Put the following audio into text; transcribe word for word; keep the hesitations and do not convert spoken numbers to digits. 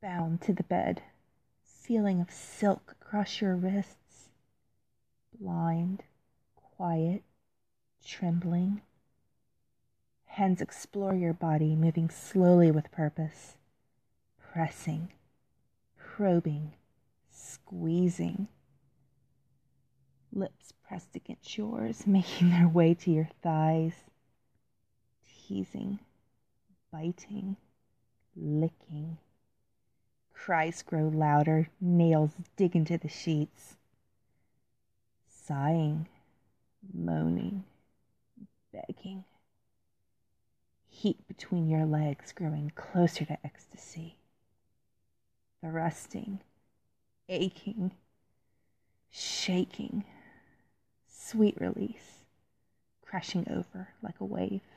bound to the bed, feeling of silk across your wrists, blind, quiet, trembling. Hands explore your body, moving slowly with purpose, pressing, probing, squeezing. Lips pressed against yours, making their way to your thighs, teasing, biting, licking. Cries grow louder, nails dig into the sheets. Sighing, moaning, begging. Heat between your legs growing closer to ecstasy. Thrusting, aching, shaking. Sweet release, crashing over like a wave.